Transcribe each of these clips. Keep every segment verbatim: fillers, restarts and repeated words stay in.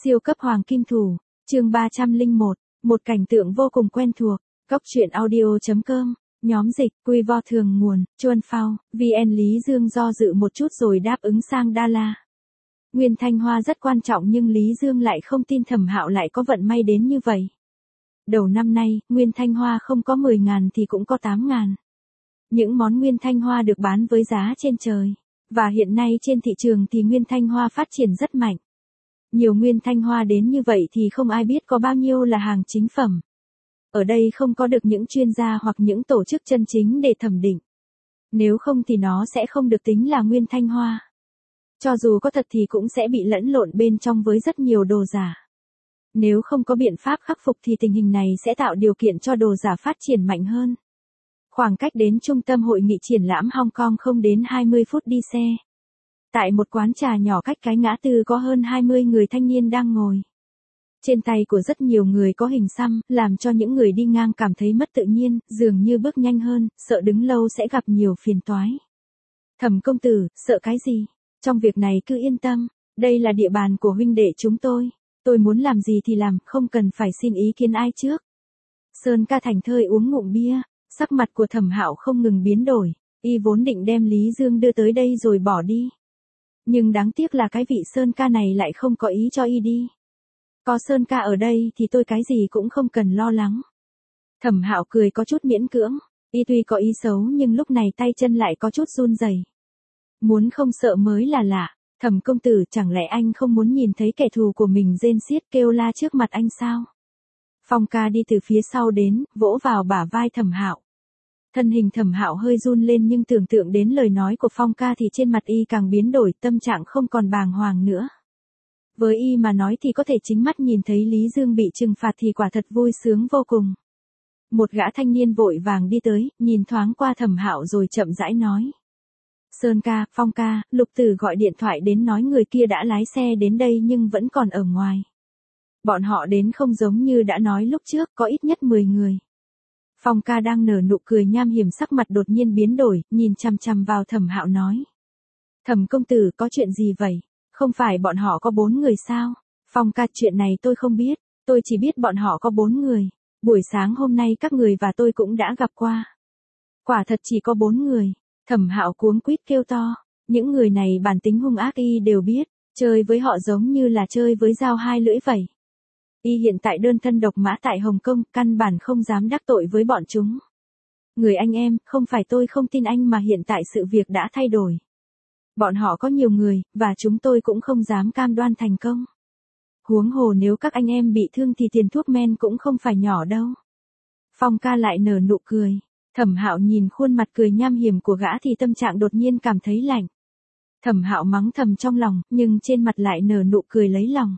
Siêu cấp hoàng kim thủ, chương ba trăm lẻ một, một cảnh tượng vô cùng quen thuộc, góc truyện audio.com, nhóm dịch, quy vo thường nguồn, Chuân Phao, vê en Lý Dương do dự một chút rồi đáp ứng sang Đa La. Nguyên Thanh Hoa rất quan trọng nhưng Lý Dương lại không tin Thẩm Hạo lại có vận may đến như vậy. Đầu năm nay, Nguyên Thanh Hoa không có mười ngàn thì cũng có tám ngàn. Những món Nguyên Thanh Hoa được bán với giá trên trời. Và hiện nay trên thị trường thì Nguyên Thanh Hoa phát triển rất mạnh. Nhiều Nguyên Thanh Hoa đến như vậy thì không ai biết có bao nhiêu là hàng chính phẩm. Ở đây không có được những chuyên gia hoặc những tổ chức chân chính để thẩm định. Nếu không thì nó sẽ không được tính là Nguyên Thanh Hoa. Cho dù có thật thì cũng sẽ bị lẫn lộn bên trong với rất nhiều đồ giả. Nếu không có biện pháp khắc phục thì tình hình này sẽ tạo điều kiện cho đồ giả phát triển mạnh hơn. Khoảng cách đến trung tâm hội nghị triển lãm Hong Kong không đến hai mươi phút đi xe. Tại một quán trà nhỏ cách cái ngã tư có hơn hai mươi người thanh niên đang ngồi. Trên tay của rất nhiều người có hình xăm, làm cho những người đi ngang cảm thấy mất tự nhiên, dường như bước nhanh hơn, sợ đứng lâu sẽ gặp nhiều phiền toái. Thẩm công tử, sợ cái gì? Trong việc này cứ yên tâm, đây là địa bàn của huynh đệ chúng tôi. Tôi muốn làm gì thì làm, không cần phải xin ý kiến ai trước. Sơn Ca thành thơi uống ngụm bia, sắc mặt của Thẩm Hạo không ngừng biến đổi, y vốn định đem Lý Dương đưa tới đây rồi bỏ đi. Nhưng đáng tiếc là cái vị Sơn Ca này lại không có ý cho y đi. Có Sơn Ca ở đây thì tôi cái gì cũng không cần lo lắng. Thẩm Hạo cười có chút miễn cưỡng, y tuy có ý xấu nhưng lúc này tay chân lại có chút run rẩy. Muốn không sợ mới là lạ. Thẩm công tử, chẳng lẽ anh không muốn nhìn thấy kẻ thù của mình rên xiết kêu la trước mặt anh sao? Phong Ca đi từ phía sau đến, vỗ vào bả vai Thẩm Hạo. Thân hình Thẩm Hạo hơi run lên nhưng tưởng tượng đến lời nói của Phong Ca thì trên mặt y càng biến đổi, tâm trạng không còn bàng hoàng nữa. Với y mà nói thì có thể chính mắt nhìn thấy Lý Dương bị trừng phạt thì quả thật vui sướng vô cùng. Một gã thanh niên vội vàng đi tới, nhìn thoáng qua Thẩm Hạo rồi chậm rãi nói. Sơn Ca, Phong Ca, Lục Tử gọi điện thoại đến nói người kia đã lái xe đến đây nhưng vẫn còn ở ngoài. Bọn họ đến không giống như đã nói lúc trước, có ít nhất mười người. Phong Ca đang nở nụ cười nham hiểm, sắc mặt đột nhiên biến đổi, nhìn chằm chằm vào Thẩm Hạo nói. Thẩm công tử, có chuyện gì vậy? Không phải bọn họ có bốn người sao? Phong Ca, chuyện này tôi không biết, tôi chỉ biết bọn họ có bốn người. Buổi sáng hôm nay các người và tôi cũng đã gặp qua. Quả thật chỉ có bốn người. Thẩm Hạo cuống quýt kêu to, những người này bản tính hung ác y đều biết, chơi với họ giống như là chơi với dao hai lưỡi vậy. Y hiện tại đơn thân độc mã tại Hồng Kông, căn bản không dám đắc tội với bọn chúng. Người anh em, không phải tôi không tin anh mà hiện tại sự việc đã thay đổi. Bọn họ có nhiều người, và chúng tôi cũng không dám cam đoan thành công. Huống hồ nếu các anh em bị thương thì tiền thuốc men cũng không phải nhỏ đâu. Phong Ca lại nở nụ cười. Thẩm Hạo nhìn khuôn mặt cười nham hiểm của gã thì tâm trạng đột nhiên cảm thấy lạnh. Thẩm Hạo mắng thầm trong lòng, nhưng trên mặt lại nở nụ cười lấy lòng.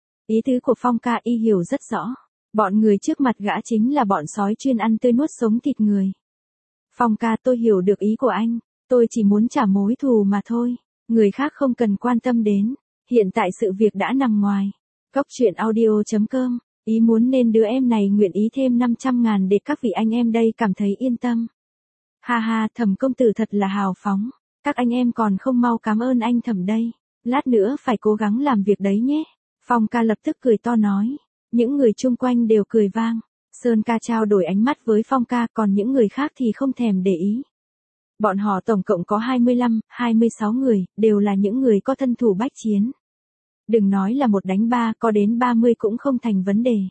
Ý tứ của Phong Ca y hiểu rất rõ. Bọn người trước mặt gã chính là bọn sói chuyên ăn tươi nuốt sống thịt người. Phong Ca, tôi hiểu được ý của anh, tôi chỉ muốn trả mối thù mà thôi. Người khác không cần quan tâm đến. Hiện tại sự việc đã nằm ngoài. Góc truyện audio.com. Ý muốn nên đứa em này nguyện ý thêm năm trăm ngàn để các vị anh em đây cảm thấy yên tâm. Ha ha, Thẩm công tử thật là hào phóng. Các anh em còn không mau cảm ơn anh Thẩm đây. Lát nữa phải cố gắng làm việc đấy nhé. Phong Ca lập tức cười to nói. Những người chung quanh đều cười vang. Sơn Ca trao đổi ánh mắt với Phong Ca, còn những người khác thì không thèm để ý. Bọn họ tổng cộng có hai mươi lăm, hai mươi sáu người, đều là những người có thân thủ bách chiến. Đừng nói là một đánh ba, có đến ba mươi cũng không thành vấn đề.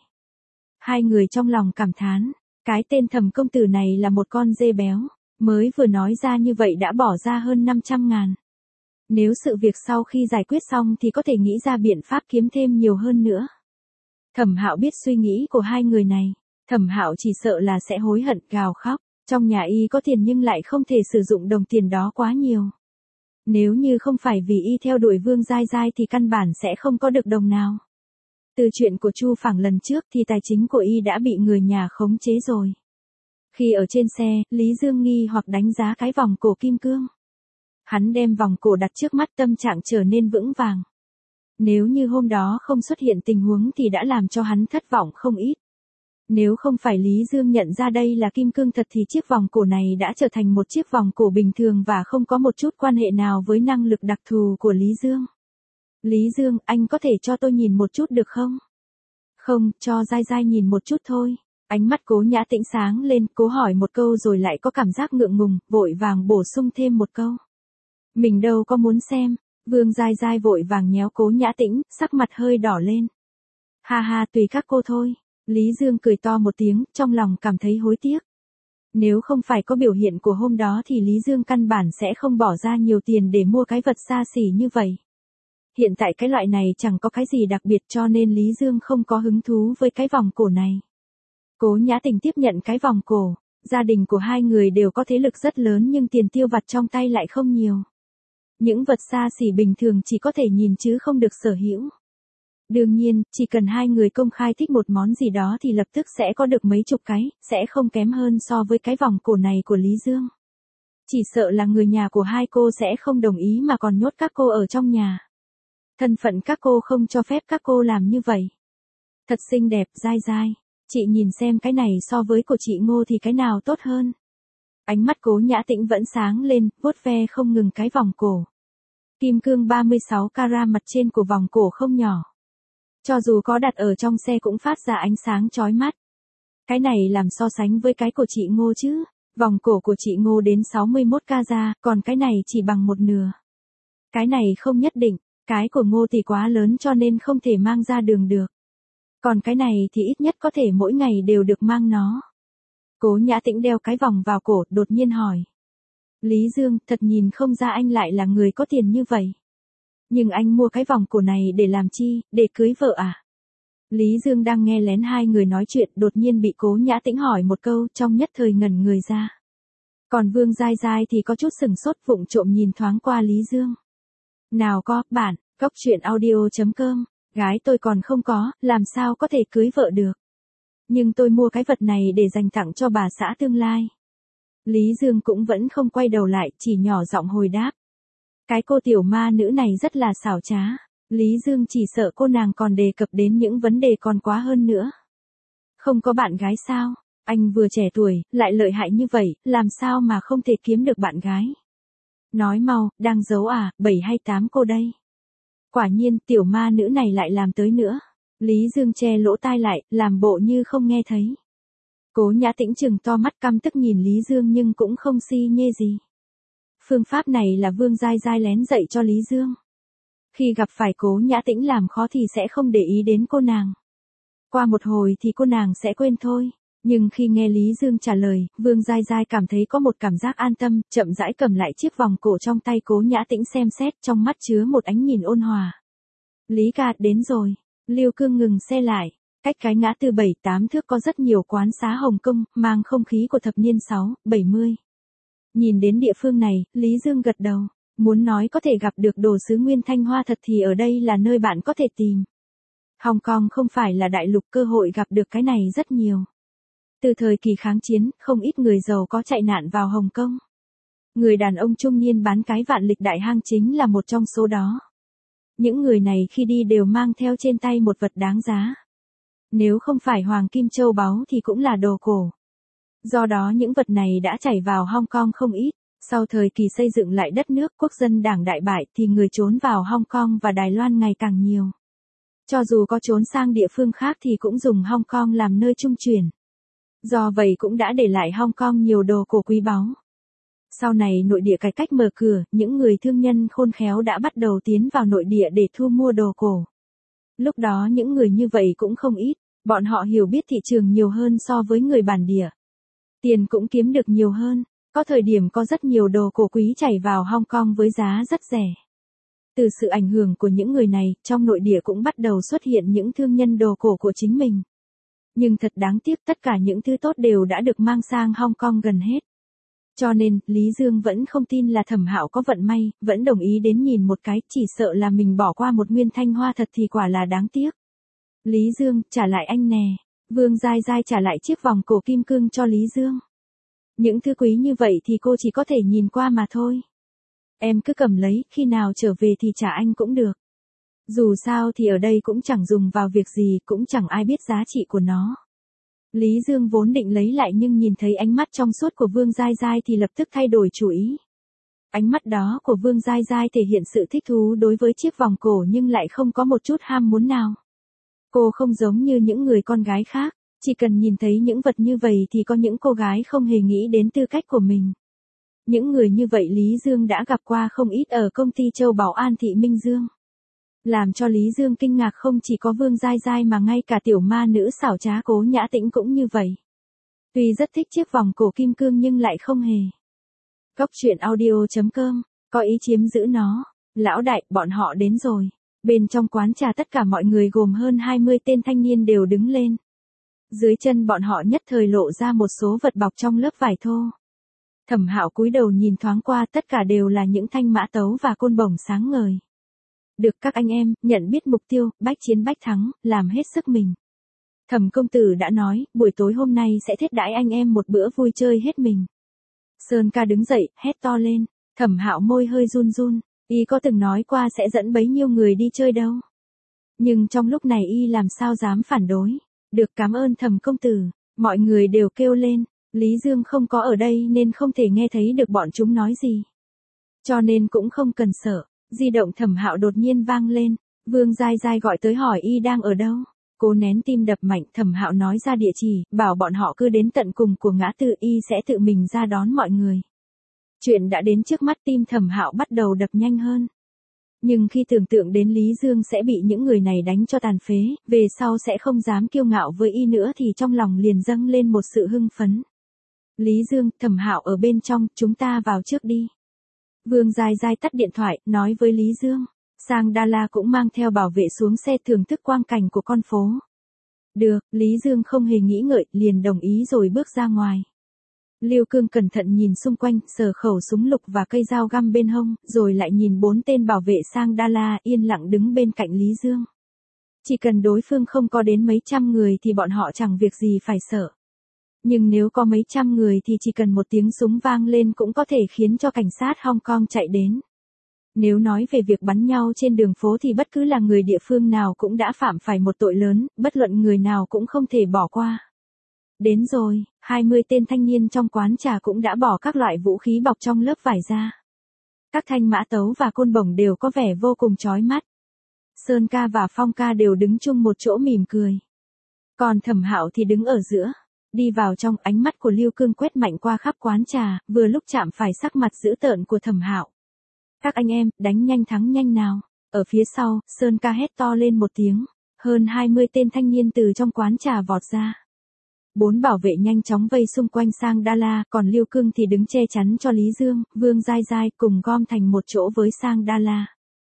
Hai người trong lòng cảm thán, cái tên Thẩm công tử này là một con dê béo, mới vừa nói ra như vậy đã bỏ ra hơn năm trăm ngàn. Nếu sự việc sau khi giải quyết xong thì có thể nghĩ ra biện pháp kiếm thêm nhiều hơn nữa. Thẩm Hạo biết suy nghĩ của hai người này, Thẩm Hạo chỉ sợ là sẽ hối hận gào khóc, trong nhà y có tiền nhưng lại không thể sử dụng đồng tiền đó quá nhiều. Nếu như không phải vì y theo đuổi Vương Giai Giai thì căn bản sẽ không có được đồng nào. Từ chuyện của Chu Phẳng lần trước thì tài chính của y đã bị người nhà khống chế rồi. Khi ở trên xe, Lý Dương nghi hoặc đánh giá cái vòng cổ kim cương. Hắn đem vòng cổ đặt trước mắt, tâm trạng trở nên vững vàng. Nếu như hôm đó không xuất hiện tình huống thì đã làm cho hắn thất vọng không ít. Nếu không phải Lý Dương nhận ra đây là kim cương thật thì chiếc vòng cổ này đã trở thành một chiếc vòng cổ bình thường và không có một chút quan hệ nào với năng lực đặc thù của Lý Dương. Lý Dương, anh có thể cho tôi nhìn một chút được không? Không, cho dai dai nhìn một chút thôi. Ánh mắt Cố Nhã Tĩnh sáng lên, cố hỏi một câu rồi lại có cảm giác ngượng ngùng, vội vàng bổ sung thêm một câu. Mình đâu có muốn xem. Vương Giai Giai vội vàng nhéo Cố Nhã Tĩnh, sắc mặt hơi đỏ lên. Ha ha, tùy các cô thôi. Lý Dương cười to một tiếng, trong lòng cảm thấy hối tiếc. Nếu không phải có biểu hiện của hôm đó thì Lý Dương căn bản sẽ không bỏ ra nhiều tiền để mua cái vật xa xỉ như vậy. Hiện tại cái loại này chẳng có cái gì đặc biệt cho nên Lý Dương không có hứng thú với cái vòng cổ này. Cố Nhã Tĩnh tiếp nhận cái vòng cổ, gia đình của hai người đều có thế lực rất lớn nhưng tiền tiêu vặt trong tay lại không nhiều. Những vật xa xỉ bình thường chỉ có thể nhìn chứ không được sở hữu. Đương nhiên, chỉ cần hai người công khai thích một món gì đó thì lập tức sẽ có được mấy chục cái, sẽ không kém hơn so với cái vòng cổ này của Lý Dương. Chỉ sợ là người nhà của hai cô sẽ không đồng ý mà còn nhốt các cô ở trong nhà. Thân phận các cô không cho phép các cô làm như vậy. Thật xinh đẹp, dai dai. Chị nhìn xem cái này so với của chị Ngô thì cái nào tốt hơn. Ánh mắt Cố Nhã Tĩnh vẫn sáng lên, vuốt ve không ngừng cái vòng cổ. Kim cương ba mươi sáu carat mặt trên của vòng cổ không nhỏ. Cho dù có đặt ở trong xe cũng phát ra ánh sáng chói mắt. Cái này làm so sánh với cái của chị Ngô chứ. Vòng cổ của chị Ngô đến sáu mươi mốt carat, còn cái này chỉ bằng một nửa. Cái này không nhất định, cái của Ngô thì quá lớn cho nên không thể mang ra đường được. Còn cái này thì ít nhất có thể mỗi ngày đều được mang nó. Cố Nhã Tĩnh đeo cái vòng vào cổ, đột nhiên hỏi. Lý Dương, thật nhìn không ra anh lại là người có tiền như vậy. Nhưng anh mua cái vòng cổ này để làm chi, để cưới vợ à? Lý Dương đang nghe lén hai người nói chuyện, đột nhiên bị Cố Nhã Tĩnh hỏi một câu, trong nhất thời ngẩn người ra. Còn Vương Giai Giai thì có chút sừng sốt, vụng trộm nhìn thoáng qua Lý Dương. Nào có, bản, cóc truyện audio chấm com, gái tôi còn không có, làm sao có thể cưới vợ được. Nhưng tôi mua cái vật này để dành tặng cho bà xã tương lai. Lý Dương cũng vẫn không quay đầu lại, chỉ nhỏ giọng hồi đáp. Cái cô tiểu ma nữ này rất là xảo trá. Lý Dương chỉ sợ cô nàng còn đề cập đến những vấn đề còn quá hơn nữa. Không có bạn gái sao? Anh vừa trẻ tuổi, lại lợi hại như vậy, làm sao mà không thể kiếm được bạn gái? Nói mau, đang giấu à, bảy hay tám cô đây? Quả nhiên, tiểu ma nữ này lại làm tới nữa. Lý Dương che lỗ tai lại, làm bộ như không nghe thấy. Cố Nhã Tĩnh trừng to mắt căm tức nhìn Lý Dương nhưng cũng không si nhê gì. Phương pháp này là Vương Giai Giai lén dạy cho Lý Dương. Khi gặp phải Cố Nhã Tĩnh làm khó thì sẽ không để ý đến cô nàng. Qua một hồi thì cô nàng sẽ quên thôi. Nhưng khi nghe Lý Dương trả lời, Vương Giai Giai cảm thấy có một cảm giác an tâm, chậm rãi cầm lại chiếc vòng cổ trong tay Cố Nhã Tĩnh xem xét, trong mắt chứa một ánh nhìn ôn hòa. Lý ca, đến rồi. Lưu Cương ngừng xe lại. Cách cái ngã tư bảy tám thước có rất nhiều quán xá Hồng Kông, mang không khí của thập niên sáu, bảy mươi. Nhìn đến địa phương này, Lý Dương gật đầu. Muốn nói có thể gặp được đồ sứ Nguyên Thanh Hoa thật thì ở đây là nơi bạn có thể tìm. Hồng Kông không phải là đại lục, cơ hội gặp được cái này rất nhiều. Từ thời kỳ kháng chiến, không ít người giàu có chạy nạn vào Hồng Kông. Người đàn ông trung niên bán cái vạn lịch đại hang chính là một trong số đó. Những người này khi đi đều mang theo trên tay một vật đáng giá. Nếu không phải hoàng kim châu báu thì cũng là đồ cổ. Do đó những vật này đã chảy vào Hong Kong không ít. Sau thời kỳ xây dựng lại đất nước quốc dân đảng đại bại thì người trốn vào Hong Kong và Đài Loan ngày càng nhiều. Cho dù có trốn sang địa phương khác thì cũng dùng Hong Kong làm nơi trung chuyển. Do vậy cũng đã để lại Hong Kong nhiều đồ cổ quý báu. Sau này nội địa cải cách mở cửa, những người thương nhân khôn khéo đã bắt đầu tiến vào nội địa để thu mua đồ cổ. Lúc đó những người như vậy cũng không ít, bọn họ hiểu biết thị trường nhiều hơn so với người bản địa. Tiền cũng kiếm được nhiều hơn, có thời điểm có rất nhiều đồ cổ quý chảy vào Hong Kong với giá rất rẻ. Từ sự ảnh hưởng của những người này, trong nội địa cũng bắt đầu xuất hiện những thương nhân đồ cổ của chính mình. Nhưng thật đáng tiếc tất cả những thứ tốt đều đã được mang sang Hong Kong gần hết. Cho nên, Lý Dương vẫn không tin là Thẩm Hạo có vận may, vẫn đồng ý đến nhìn một cái, chỉ sợ là mình bỏ qua một Nguyên Thanh Hoa thật thì quả là đáng tiếc. Lý Dương, trả lại anh nè. Vương Giai Giai trả lại chiếc vòng cổ kim cương cho Lý Dương. Những thứ quý như vậy thì cô chỉ có thể nhìn qua mà thôi. Em cứ cầm lấy, khi nào trở về thì trả anh cũng được. Dù sao thì ở đây cũng chẳng dùng vào việc gì, cũng chẳng ai biết giá trị của nó. Lý Dương vốn định lấy lại nhưng nhìn thấy ánh mắt trong suốt của Vương Giai Giai thì lập tức thay đổi chủ ý. Ánh mắt đó của Vương Giai Giai thể hiện sự thích thú đối với chiếc vòng cổ nhưng lại không có một chút ham muốn nào. Cô không giống như những người con gái khác, chỉ cần nhìn thấy những vật như vậy thì có những cô gái không hề nghĩ đến tư cách của mình. Những người như vậy Lý Dương đã gặp qua không ít ở công ty Châu Bảo An Thị Minh Dương. Làm cho Lý Dương kinh ngạc không chỉ có Vương Giai Giai mà ngay cả tiểu ma nữ xảo trá Cố Nhã Tĩnh cũng như vậy. Tuy rất thích chiếc vòng cổ kim cương nhưng lại không hề. Cốc truyện audio chấm com, có ý chiếm giữ nó. Lão đại, bọn họ đến rồi. Bên trong quán trà tất cả mọi người gồm hơn hai mươi tên thanh niên đều đứng lên. Dưới chân bọn họ nhất thời lộ ra một số vật bọc trong lớp vải thô. Thẩm Hạo cúi đầu nhìn thoáng qua, tất cả đều là những thanh mã tấu và côn bổng sáng ngời. Được các anh em, nhận biết mục tiêu, bách chiến bách thắng, làm hết sức mình. Thẩm công tử đã nói, buổi tối hôm nay sẽ thiết đãi anh em một bữa vui chơi hết mình. Sơn ca đứng dậy, hét to lên. Thẩm Hạo môi hơi run run, y có từng nói qua sẽ dẫn bấy nhiêu người đi chơi đâu. Nhưng trong lúc này y làm sao dám phản đối. Được, cảm ơn Thẩm công tử. Mọi người đều kêu lên. Lý Dương không có ở đây nên không thể nghe thấy được bọn chúng nói gì. Cho nên cũng không cần sợ. Di động Thẩm Hạo đột nhiên vang lên. Vương Giai Giai gọi tới hỏi y đang ở đâu. Cô nén tim đập mạnh, Thẩm Hạo nói ra địa chỉ, bảo bọn họ cứ đến tận cùng của ngã tư, y sẽ tự mình ra đón mọi người. Chuyện đã đến trước mắt, tim Thẩm Hạo bắt đầu đập nhanh hơn. Nhưng khi tưởng tượng đến Lý Dương sẽ bị những người này đánh cho tàn phế, về sau sẽ không dám kiêu ngạo với y nữa thì trong lòng liền dâng lên một sự hưng phấn. Lý Dương, Thẩm Hạo ở bên trong, chúng ta vào trước đi. Vương Giai Giai tắt điện thoại, nói với Lý Dương. Sang Đa La cũng mang theo bảo vệ xuống xe thưởng thức quang cảnh của con phố. Được, Lý Dương không hề nghĩ ngợi, liền đồng ý rồi bước ra ngoài. Liêu Cương cẩn thận nhìn xung quanh, sờ khẩu súng lục và cây dao găm bên hông, rồi lại nhìn bốn tên bảo vệ Sang Đa La yên lặng đứng bên cạnh Lý Dương. Chỉ cần đối phương không có đến mấy trăm người thì bọn họ chẳng việc gì phải sợ. Nhưng nếu có mấy trăm người thì chỉ cần một tiếng súng vang lên cũng có thể khiến cho cảnh sát Hong Kong chạy đến. Nếu nói về việc bắn nhau trên đường phố thì bất cứ là người địa phương nào cũng đã phạm phải một tội lớn, bất luận người nào cũng không thể bỏ qua. Đến rồi, hai mươi tên thanh niên trong quán trà cũng đã bỏ các loại vũ khí bọc trong lớp vải ra. Các thanh mã tấu và côn bổng đều có vẻ vô cùng chói mắt. Sơn ca và Phong ca đều đứng chung một chỗ mỉm cười. Còn Thẩm Hạo thì đứng ở giữa. Đi vào trong, ánh mắt của Liêu Cương quét mạnh qua khắp quán trà, vừa lúc chạm phải sắc mặt dữ tợn của Thẩm Hạo. Các anh em, đánh nhanh thắng nhanh nào. Ở phía sau, Sơn ca hét to lên một tiếng. Hơn hai mươi tên thanh niên từ trong quán trà vọt ra. Bốn bảo vệ nhanh chóng vây xung quanh Sang Đa La, còn Liêu Cương thì đứng che chắn cho Lý Dương, Vương Giai Giai cùng gom thành một chỗ với Sang Đa La.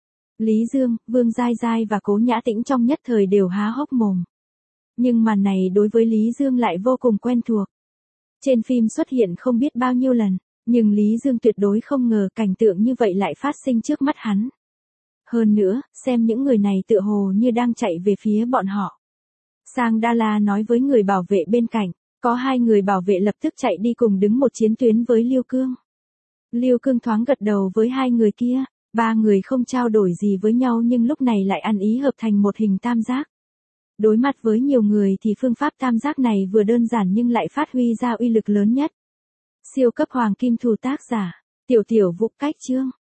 Lý Dương, Vương Giai Giai và Cố Nhã Tĩnh trong nhất thời đều há hốc mồm. Nhưng màn này đối với Lý Dương lại vô cùng quen thuộc. Trên phim xuất hiện không biết bao nhiêu lần, nhưng Lý Dương tuyệt đối không ngờ cảnh tượng như vậy lại phát sinh trước mắt hắn. Hơn nữa, xem những người này tựa hồ như đang chạy về phía bọn họ. Sang Đa La nói với người bảo vệ bên cạnh, có hai người bảo vệ lập tức chạy đi cùng đứng một chiến tuyến với Liêu Cương. Liêu Cương thoáng gật đầu với hai người kia, ba người không trao đổi gì với nhau nhưng lúc này lại ăn ý hợp thành một hình tam giác. Đối mặt với nhiều người thì phương pháp tam giác này vừa đơn giản nhưng lại phát huy ra uy lực lớn nhất. Siêu cấp hoàng kim thù tác giả, Tiểu Tiểu Vũ Cách Chương.